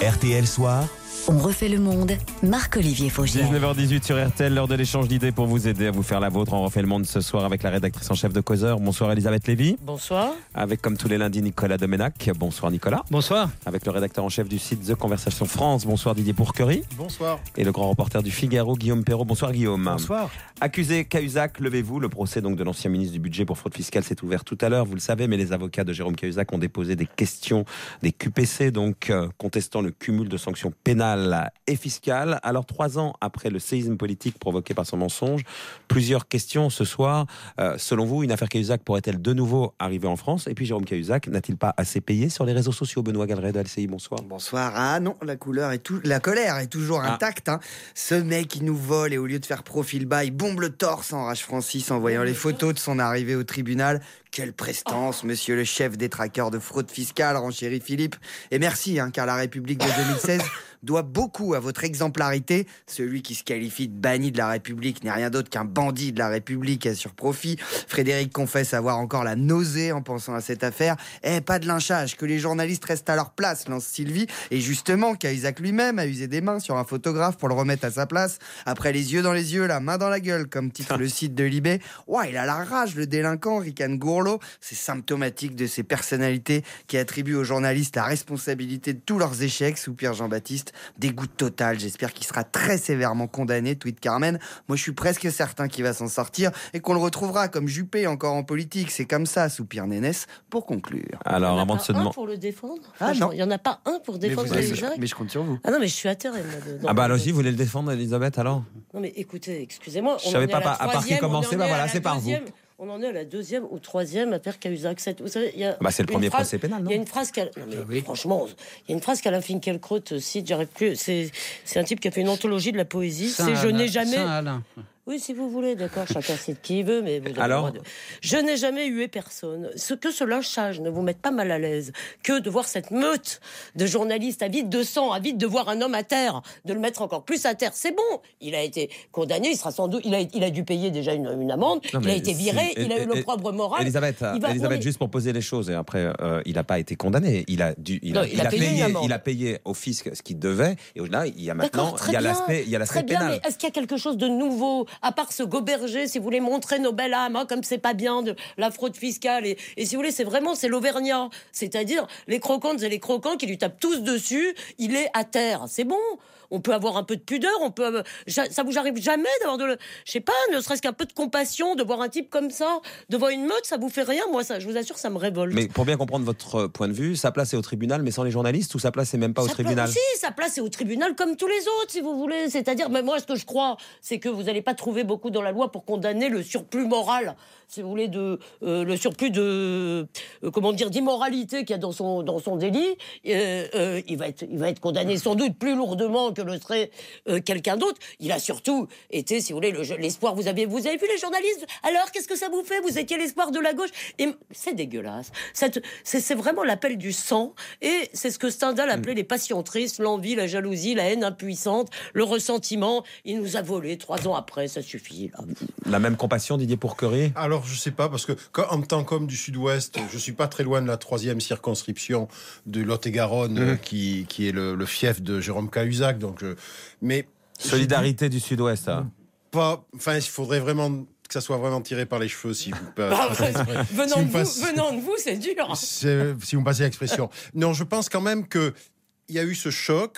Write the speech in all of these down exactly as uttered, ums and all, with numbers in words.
R T L Soir. On refait le monde, Marc-Olivier Fogiel. dix-neuf heures dix-huit sur R T L, l'heure de l'échange d'idées pour vous aider à vous faire la vôtre. On refait le monde ce soir avec la rédactrice en chef de Causeur. Bonsoir Elisabeth Lévy. Bonsoir. Avec comme tous les lundis Nicolas Domenac. Bonsoir Nicolas. Bonsoir. Avec le rédacteur en chef du site The Conversation France. Bonsoir Didier Bourquerie. Bonsoir. Et le grand reporter du Figaro Guillaume Perrault. Bonsoir Guillaume. Bonsoir. Accusé Cahuzac, levez-vous. Le procès donc de l'ancien ministre du budget pour fraude fiscale s'est ouvert tout à l'heure. Vous le savez, mais les avocats de Jérôme Cahuzac ont déposé des questions, des Q P C, donc euh, contestant le cumul de sanctions pénales et fiscales. Alors, trois ans après le séisme politique provoqué par son mensonge, plusieurs questions ce soir. Euh, selon vous, une affaire Cahuzac pourrait-elle de nouveau arriver en France? Et puis, Jérôme Cahuzac n'a-t-il pas assez payé sur les réseaux sociaux? Benoît Galeret de L C I, bonsoir. Bonsoir. Ah non, la couleur est tout, la colère est toujours Ah. intacte. Hein. Ce mec qui nous vole et au lieu de faire profil bas, il bombe le torse en rage Francis en voyant les photos de son arrivée au tribunal. Quelle prestance, monsieur le chef des traqueurs de fraude fiscale, renchérit Philippe. Et merci, hein, car la République de deux mille seize doit beaucoup à votre exemplarité. Celui qui se qualifie de banni de la République n'est rien d'autre qu'un bandit de la République à surprofit. Frédéric confesse avoir encore la nausée en pensant à cette affaire. Eh, pas de lynchage, que les journalistes restent à leur place, lance Sylvie. Et justement, Cahuzac lui-même a usé des mains sur un photographe pour le remettre à sa place. Après les yeux dans les yeux, la main dans la gueule, comme titre le site de Libé. Ouah, il a la rage, le délinquant, ricane Gourlot. C'est symptomatique de ces personnalités qui attribuent aux journalistes la responsabilité de tous leurs échecs, soupire Jean-Baptiste. Dégoût total, j'espère qu'il sera très sévèrement condamné, tweet Carmen. Moi je suis presque certain qu'il va s'en sortir et qu'on le retrouvera comme Juppé encore en politique. C'est comme ça, soupire Nénès, pour conclure. Alors, avant de se un demander. pour le défendre. Ah, Franchement, non. il n'y en a pas un pour défendre mais, vous, Cahuzac. mais je compte sur vous. Ah non, mais je suis atterrée, moi. De, Ah bah allons-y, vous voulez le défendre, Elisabeth, alors? Non, mais écoutez, excusez-moi. Je on savais en est pas à la par- à part qui troisième, commencer, on en bah est à voilà, la c'est par vous. deuxième. On en est à la deuxième ou troisième affaire Cahuzac. Vous savez, il y a Bah c'est le une premier phrase- procès pénal, non? Il y a une phrase qu'elle. Non, mais Ah oui. franchement, il y a une phrase qu'Alain Finkielkraut cite, j'arrive plus. C'est, c'est un type qui a fait une anthologie de la poésie. C'est Je n'ai jamais. Saint-Alain. Oui, si vous voulez, d'accord, chacun cite qui il veut, mais vous avez Alors le droit de... Je n'ai jamais hué personne. Ce que ce lynchage ne vous mette pas mal à l'aise, que de voir cette meute de journalistes avides de sang, avides de voir un homme à terre, de le mettre encore plus à terre, c'est bon. Il a été condamné, il sera sans doute, il a, il a dû payer déjà une, une amende, Non, il mais a été viré, si- il a et- eu et- l'opprobre moral. Elisabeth, Il va- Elisabeth non, mais- juste pour poser les choses, et après, euh, il n'a pas été condamné. Il a, dû, il a, Non, il a payé une amende. il a payé au fisc ce qu'il devait, et là, il y a maintenant, D'accord, très il y a bien, l'aspect, il y a l'aspect très bien, pénal. mais est-ce qu'il y a quelque chose de nouveau, à part ce goberger, si vous voulez montrer nos belles âmes, hein, comme c'est pas bien de la fraude fiscale, et, et si vous voulez, c'est vraiment, c'est l'Auvergnat, c'est-à-dire les croquantes et les croquants qui lui tapent tous dessus, il est à terre, c'est bon. On peut avoir un peu de pudeur, on peut, ça vous arrive jamais d'avoir de, je sais pas, ne serait-ce qu'un peu de compassion, de voir un type comme ça devant une meute, ça vous fait rien, moi, ça, je vous assure, ça me révolte. Mais pour bien comprendre votre point de vue, sa place est au tribunal, mais sans les journalistes, ou sa place est même pas au Sa tribunal? place, si, sa place est au tribunal comme tous les autres, si vous voulez. C'est-à-dire, mais moi, ce que je crois, c'est que vous n'allez pas trouver beaucoup dans la loi pour condamner le surplus moral, si vous voulez, de euh, le surplus de euh, comment dire d'immoralité qu'il y a dans son dans son délit. Euh, euh, il va être il va être condamné sans doute plus lourdement que le serait euh, quelqu'un d'autre. Il a surtout été, si vous voulez, le- l'espoir. Vous avez vous avez vu les journalistes? Alors, qu'est-ce que ça vous fait? Vous étiez l'espoir de la gauche. Et c'est dégueulasse. Cette- C'est c'est vraiment l'appel du sang. Et c'est ce que Stendhal appelait les passions tristes, l'envie, la jalousie, la haine impuissante, le ressentiment. Il nous a volé trois ans après, ça suffit. Là. La même compassion, Didier Bourquerie? Alors, je sais pas, parce que quand, en tant qu'homme du Sud-Ouest, je suis pas très loin de la troisième circonscription de Lot-et-Garonne, Mmh. euh, qui, qui est le, le fief de Jérôme Cahuzac. Donc, je- mais Solidarité du Sud-Ouest. hein. pas. Enfin, il faudrait vraiment que ça soit vraiment tiré par les cheveux, si vous, Bah, si venant, vous de vous, passez- venant de vous, c'est dur. c'est- si vous me passez l'expression. Non, je pense quand même que il y a eu ce choc.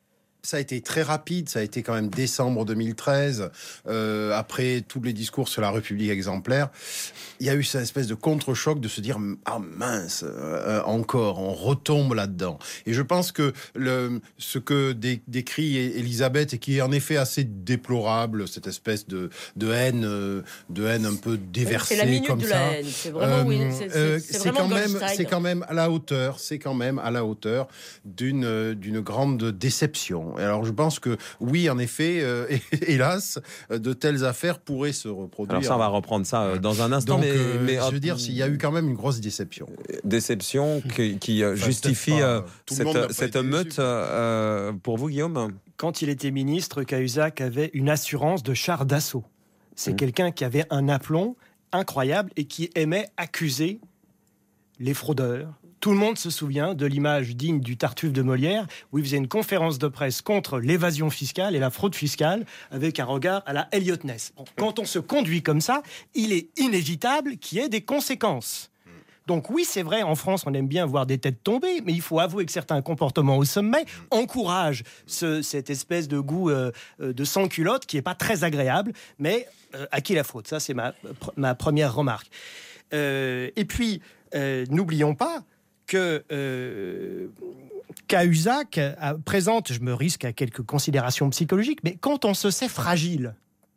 Ça a été très rapide, ça a été quand même décembre deux mille treize, euh, après tous les discours sur la République exemplaire. Il y a eu cette espèce de contre-choc de se dire « Ah mince, euh, encore, on retombe là-dedans ». Et je pense que le, ce que dé, décrit Elisabeth, et qui est en effet assez déplorable, cette espèce de, de haine, euh, de haine un peu déversée C'est la minute comme de ça. la haine. C'est vraiment, oui, c'est- c'est- euh, c'est c'est vraiment quand même, Goldstein. c'est quand même à la hauteur, c'est quand même à la hauteur d'une euh, d'une grande déception. Et alors je pense que oui, en effet, euh, hélas, de telles affaires pourraient se reproduire. Alors ça, on va reprendre ça euh, dans un instant. Donc, mais, euh, mais, je veux dire, il y a eu quand même une grosse déception. déception qui, qui, euh, Enfin, justifie peut-être pas, euh, tout le monde n'a pas cette, cette été meute déçu. euh, pour vous, Guillaume? Quand il était ministre, Cahuzac avait une assurance de char d'assaut. C'est Mmh. quelqu'un qui avait un aplomb incroyable et qui aimait accuser les fraudeurs, Tout le monde se souvient de l'image digne du Tartuffe de Molière, où il faisait une conférence de presse contre l'évasion fiscale et la fraude fiscale, avec un regard à la Elliot Ness. Bon, quand on se conduit comme ça, il est inévitable qu'il y ait des conséquences. Donc oui, c'est vrai, en France, on aime bien voir des têtes tomber, mais il faut avouer que certains comportements au sommet encouragent ce, cette espèce de goût euh, de sans-culotte qui n'est pas très agréable, mais euh, à qui la faute ? Ça, c'est ma, ma première remarque. Euh, et puis, euh, n'oublions pas que euh, Cahuzac euh, présente, je me risque à quelques considérations psychologiques, mais quand on se sait fragile,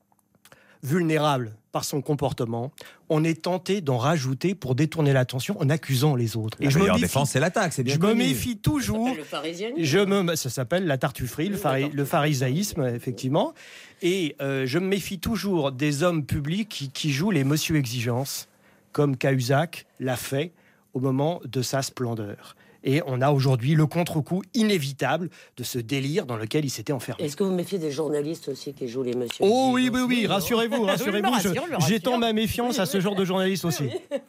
vulnérable par son comportement, on est tenté d'en rajouter pour détourner l'attention en accusant les autres. Et la meilleure défense, c'est l'attaque, c'est bien Je connu. me méfie toujours. Le pharisianisme. Je me, ça s'appelle la tartufferie, le, phari, le pharisaïsme, effectivement. Et euh, je me méfie toujours des hommes publics qui, qui jouent les monsieur exigence, comme Cahuzac l'a fait au moment de sa splendeur. Et on a aujourd'hui le contre-coup inévitable de ce délire dans lequel il s'était enfermé. Est-ce que vous méfiez des journalistes aussi qui jouent les messieurs ? Oh oui, oui, oui, rassurez-vous, rassurez-vous. Je me rassure, je me rassure. J'étends ma méfiance à ce genre de journalistes aussi.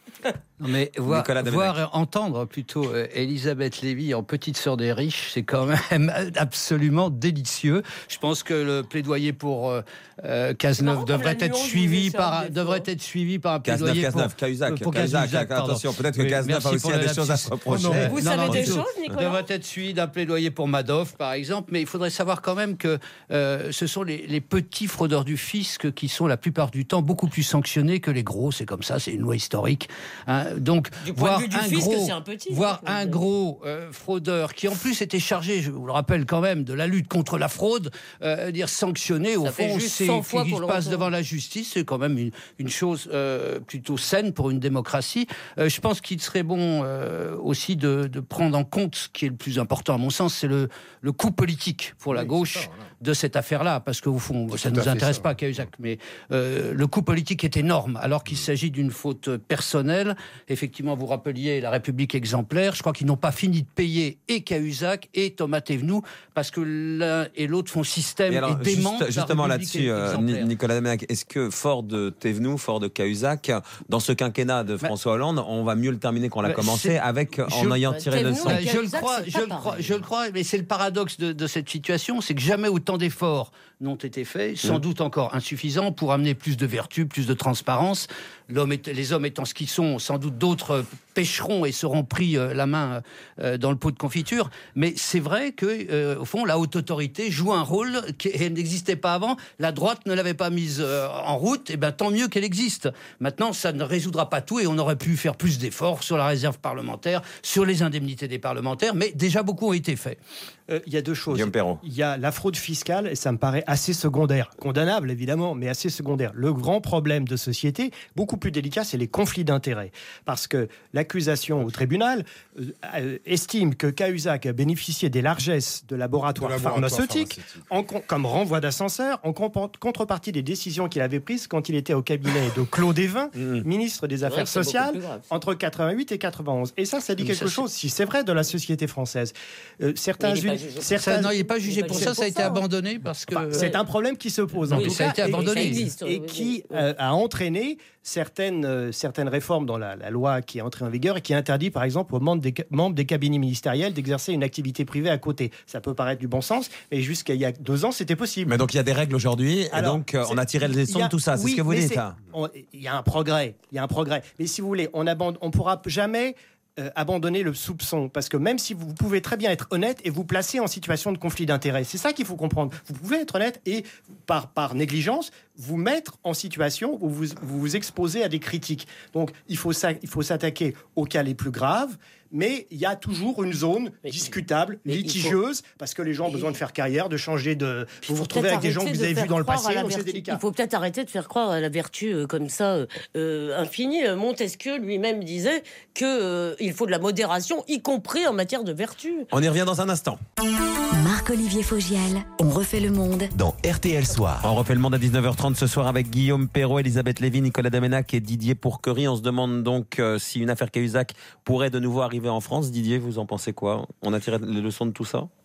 Non mais voir, voir entendre plutôt euh, Elisabeth Lévy en petite sœur des riches, c'est quand même absolument délicieux. Je pense que le plaidoyer pour euh, euh, Cazeneuve marrant, devrait être suivi par devrait fois. être suivi par un Cazeneuve, plaidoyer Cazeneuve, pour Cahuzac, pour Cahuzac, Cahuzac, attention, peut-être que oui, Cazeneuve a aussi pour des le choses à se lapsus. reprocher. Non, non, Vous non, savez non, des du tout. choses, Nicolas ? Devrait être suivi d'un plaidoyer pour Madoff, par exemple, mais il faudrait savoir quand même que euh, ce sont les, les petits fraudeurs du fisc qui sont la plupart du temps beaucoup plus sanctionnés que les gros. C'est comme ça, c'est une loi historique. Hein. Donc, du point voir de vue du un fisc, gros, c'est un petit. voir un gros euh, fraudeur qui en plus était chargé, je vous le rappelle quand même, de la lutte contre la fraude, euh, dire sanctionné au Ça fait fond, juste c'est cent fois qui pour le passe retour. devant la justice, c'est quand même une, une chose euh, plutôt saine pour une démocratie. Euh, je pense qu'il serait bon euh, aussi de, de prendre en compte ce qui est le plus important, à mon sens, c'est le, le coût politique pour la Oui, gauche ça, voilà. de cette affaire-là, parce qu'au fond, C'est ça tout ne à nous fait intéresse ça. pas, Cahuzac, mais euh, le coût politique est énorme, alors qu'il s'agit d'une faute personnelle. Effectivement, vous rappeliez la République exemplaire. Je crois qu'ils n'ont pas fini de payer et Cahuzac et Thomas Thévenoud, parce que l'un et l'autre font système et, alors, et démentent juste, la justement République là-dessus, euh, exemplaire. Nicolas Damac, est-ce que fort de Thévenoud, fort de Cahuzac, dans ce quinquennat de François Hollande, on va mieux le terminer qu'on l'a Bah, commencé, c'est- avec en je- ayant Bah, tiré le Thévenoud leçon. et Euh, je le Cahuzac, crois, c'est je pas le crois, pareil. je le crois, mais c'est le paradoxe de, de cette situation, c'est que jamais autant d'efforts n'ont été faits, sans Mmh. doute encore insuffisants, pour amener plus de vertu, plus de transparence. L'homme est- les hommes étant ce qu'ils sont, sans doute d'autres euh, pêcheront et seront pris euh, la main euh, dans le pot de confiture. Mais c'est vrai que, euh, au fond, la haute autorité joue un rôle qui elle n'existait pas avant. La droite ne l'avait pas mise euh, en route. Et ben tant mieux qu'elle existe. Maintenant, ça ne résoudra pas tout et on aurait pu faire plus d'efforts sur la réserve parlementaire, sur les indemnités des parlementaires. Mais déjà beaucoup ont été faits. Euh, Il y a deux choses. Guillaume Perrault. Il y a la fraude fiscale, et ça me paraît assez secondaire. Condamnable, évidemment, mais assez secondaire. Le grand problème de société, beaucoup plus délicat, c'est les conflits d'intérêts. Parce que l'accusation au tribunal euh, euh, estime que Cahuzac a bénéficié des largesses de laboratoires, De laboratoires pharmaceutiques, pharmaceutiques. en con- comme renvoi d'ascenseur, en compor- contrepartie des décisions qu'il avait prises quand il était au cabinet de Claude Évin, ministre des vrai Affaires que c'est beaucoup sociales, plus grave. entre quatre-vingt-huit et quatre-vingt-onze. Et ça, ça dit Mais quelque ça, c'est- chose, si c'est vrai, de la société française. Euh, certains Mais il est pas uni- jugé pour certains- Ça, non, il n'est pas jugé Il est pas pour jugé ça, pour ça a été ça. abandonné parce que... Enfin, c'est un problème qui se pose en Oui, tout ça a cas, été et- abandonné. Ça existe, et oui, qui oui. euh, a entraîné certaines, euh, certaines réformes dans la, la loi qui est entrée en vigueur et qui interdit par exemple aux membres des, ca- membres des cabinets ministériels d'exercer une activité privée à côté. Ça peut paraître du bon sens, mais jusqu'à il y a deux ans, c'était possible. Mais donc il y a des règles aujourd'hui, et Alors, donc euh, on c'est- a tiré les il leçons y a- de tout ça, c'est oui, ce que vous mais dites. c'est- hein. on- Il y a un progrès, il y a un progrès. Mais si vous voulez, on abandonne, on pourra jamais euh, abandonner le soupçon, parce que même si vous, vous pouvez très bien être honnête et vous placer en situation de conflit d'intérêts, c'est ça qu'il faut comprendre. Vous pouvez être honnête et par, par négligence vous mettre en situation où vous vous, vous exposez à des critiques. Donc il faut, ça, il faut s'attaquer aux cas les plus graves, mais il y a toujours une zone Mais- discutable, mais il faut- litigieuse, parce que les gens ont besoin de faire carrière, de changer de... Il Vous vous faut retrouvez peut-être avec des gens que arrêter vous de avez vus faire dans le croire à passé, la donc c'est vertu. délicat. Il faut peut-être arrêter de faire croire à la vertu euh, comme ça euh, euh, infinie. Euh, Montesquieu lui-même disait que euh, il faut de la modération, y compris en matière de vertu. On y revient dans un instant. Marc-Olivier Fogiel, on refait le monde. Dans R T L Soir. On refait le monde à dix-neuf heures trente ce soir avec Guillaume Perrault, Elisabeth Lévy, Nicolas Damenac et Didier Pourquerie. On se demande donc euh, si une affaire Cahuzac pourrait de nouveau arriver en France. Didier, vous en pensez quoi? On a tiré les leçons de tout ça?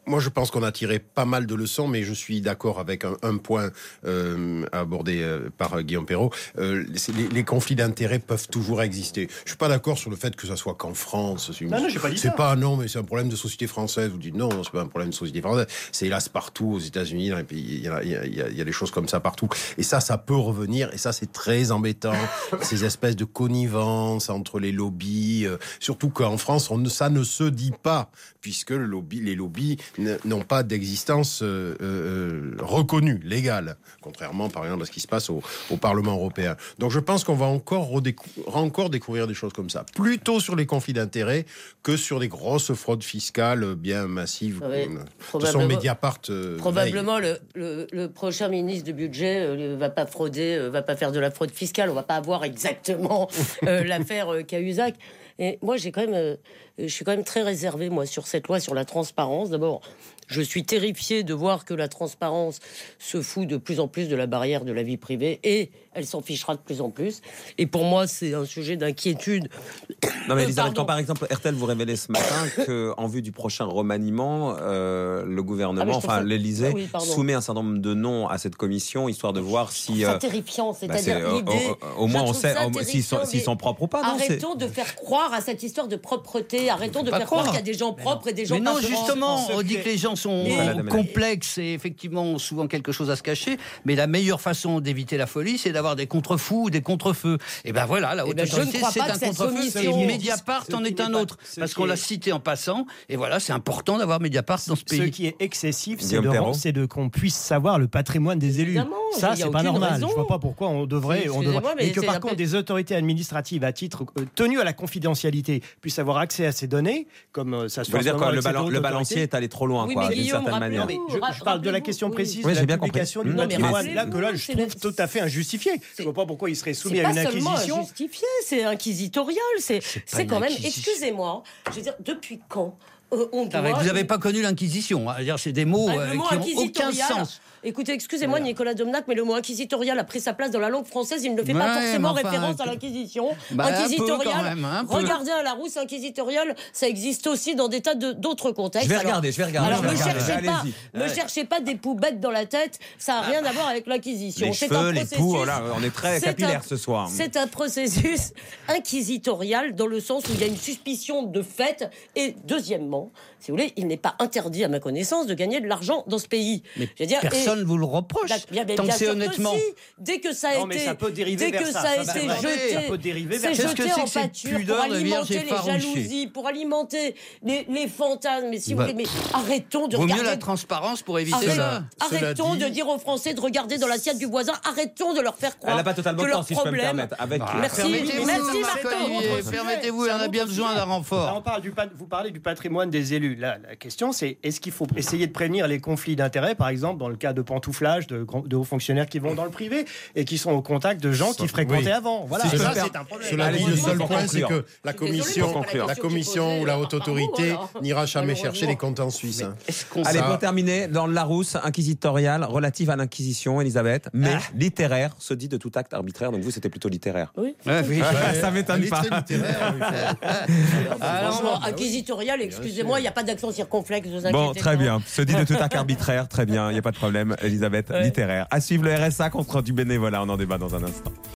Moi, je pense qu'on a tiré pas mal de leçons, mais je suis d'accord avec un, un point euh, abordé euh, par Guillaume Perrault. Euh, les, les conflits d'intérêts peuvent toujours exister. Je suis pas d'accord sur le fait que ça soit qu'en France. C'est, une... non, non, j'ai pas dit c'est ça. pas non, mais c'est un problème de société française. Vous dites non, c'est pas un problème de société française. C'est hélas partout aux États-Unis, dans les pays, il y a, il y a, il y a, il y a des choses comme ça partout. Et ça, ça peut revenir. Et ça, c'est très embêtant. Ces espèces de connivence entre les lobbies, euh, surtout qu'en France, on ne, ça ne se dit pas, puisque le lobby, les lobbies n'ont pas d'existence euh, euh, reconnue, légale, contrairement par exemple à ce qui se passe au, au Parlement européen. Donc je pense qu'on va encore, redécou- encore découvrir des choses comme ça, plutôt sur les conflits d'intérêts que sur les grosses fraudes fiscales bien massives. Oui, De toute probablement- façon, Mediapart euh, Probablement le, le, le prochain ministre du budget euh, ne va pas frauder, euh, va pas faire de la fraude fiscale. On va pas avoir exactement euh, l'affaire euh, Cahuzac. Et moi, j'ai quand même, euh, je suis quand même très réservé moi sur cette loi sur la transparence. D'abord, je suis terrifié de voir que la transparence se fout de plus en plus de la barrière de la vie privée et elle s'en fichera de plus en plus. Et pour moi, c'est un sujet d'inquiétude. Non mais Euh, Elisabeth, pardon. quand par exemple R T L vous révélait ce matin qu'en vue du prochain remaniement, euh, le Ah, gouvernement, mais je trouve enfin ça- l'Élysée, Ah oui, pardon. soumet un certain nombre de noms à cette commission, histoire de voir si... C'est euh, terrifiant, bah, c'est-à-dire c'est, euh, l'idée. au, au moins je on trouve sait ça au- s'ils sont, terrifiant, s'ils mais sont propres ou pas. Non, c'est- Arrêtons de faire croire à cette histoire de propreté. Arrêtons de pas faire croire croire. qu'il y a des gens propres et des gens Mais non, pas propres. justement, en on dit secret. que les gens sont Nicolas Domenech. complexes et effectivement ont souvent quelque chose à se cacher. Mais la meilleure façon d'éviter la folie, c'est d'avoir des contre-fous ou des contre-feux. Et ben voilà, la haute ben, je ne autorité, crois c'est pas un que cette contre-feu. commission- Et Mediapart Ce en qui est n'est un pas- autre. ce Parce qui qu'on est- l'a cité en passant. Et voilà, c'est important d'avoir Mediapart dans ce Ce pays. qui est excessif, c'est Guillaume de, Perrault. c'est de qu'on puisse savoir le patrimoine des élus. Évidemment, Ça, il y a c'est pas aucune normal. raison. Je vois pas pourquoi on devrait. On Excusez-moi, devrait... mais Et que c'est par la contre, paix. des autorités administratives à titre euh, tenues à la confidentialité puissent avoir accès à ces données, comme euh, ça se Vous voulez fait dire en ce quoi, moment le, avec ces balan- autres le balancier autorités. est allé trop loin, Oui, quoi, mais d'une Guillaume, certaine manière. Non, mais je, Rappelez-vous, je parle de la rappelez-vous, question oui. précise Oui, de j'ai la bien compris. publication du Non, mais patrimoine. rappelez-vous, Là, que là, je c'est trouve la- tout à fait injustifié. Je vois pas pourquoi il serait soumis C'est à pas une seulement acquisition. injustifié, c'est inquisitorial. C'est, c'est une quand même. acquisition. Excusez-moi. Je veux dire, depuis quand euh, on doit. Arrête, vous n'avez pas connu l'inquisition. hein. C'est-à-dire, c'est des mots Ah, euh, le mot qui n'ont aucun inquisitorial. sens. Écoutez, excusez-moi, Nicolas Domnac, mais le mot inquisitorial a pris sa place dans la langue française. Il ne fait pas Ouais, forcément mais enfin, référence à que- l'inquisition. Bah, un peu inquisitorial. quand même, un peu. Regardez à la Larousse, inquisitorial, ça existe aussi dans des tas de- d'autres contextes. Je vais Alors- regarder, je vais regarder. Alors je vais ne regarder. cherchez pas, Allez-y. ne cherchez pas des poux bêtes dans la tête. Ça n'a rien à voir avec l'inquisition. Les C'est cheveux, un les processus- poux, voilà, on est très c'est capillaire un- ce soir. C'est un processus inquisitorial dans le sens où il y a une suspicion de fait. Et deuxièmement, si vous voulez, il n'est pas interdit, à ma connaissance, de gagner de l'argent dans ce pays. Mais Je veux dire, et- personne ne vous le reproche. Bien, bien, Tant bien que c'est sûr que honnêtement. si. Dès que ça a Non, mais été, ça peut dériver dès vers que ça, ça a ça été va- jeté, ça peut dériver c'est vers ça. Qu'est-ce que jeté c'est en que cette pâture pudeur pour de alimenter vierge les effarouchée jalousies, pour alimenter les, les fantasmes. Mais si vous Bah, voulez, mais arrêtons de Vaut mieux regarder. la transparence pour éviter Arrête- ça. Cela arrêtons dit- de dire aux Français de regarder dans l'assiette du voisin. Arrêtons de leur faire croire Elle n'a pas totalement que le temps, leur si je peux me problème. permettre. Avec Bah, Merci, Permettez-vous, merci, Marc Martin. Olivier, Autre sujet. permettez-vous, C'est on un a bien autre besoin sujet. d'un Là, renfort. on parle du pat- vous parlez du patrimoine des élus. Là, la question, c'est est-ce qu'il faut essayer de prévenir les conflits d'intérêts, par exemple, dans le cas de pantouflage, de, grands- de hauts fonctionnaires qui vont dans le privé et qui sont au contact de gens qui fréquentaient oui. avant. Voilà, Si je ça, peux me c'est un problème. Cela dit, Allez-y, le seul pour point, c'est conclure. que la Je suis désolée, commission, mais c'est pas la la question commission qui est ou la posée, haute par vous, autorité alors. n'ira jamais Malheureusement. chercher les comptes en Suisse. hein. Est-ce qu'on Allez, Ça- pour terminer, dans le Larousse, inquisitorial, relative à l'inquisition, Elisabeth, mais littéraire, se dit de tout acte arbitraire. Donc vous, c'était plutôt littéraire. Oui. Ouais, oui. Ça m'étonne Elle est pas. très littéraire, il faut- Franchement, inquisitorial, excusez-moi, il n'y a pas d'accent circonflexe. Vous inquiétez Bon, très pas. bien. Se dit de tout acte arbitraire, très bien, il n'y a pas de problème. Elisabeth, Ouais. littéraire. À suivre le R S A contre du bénévolat, on en débat dans un instant.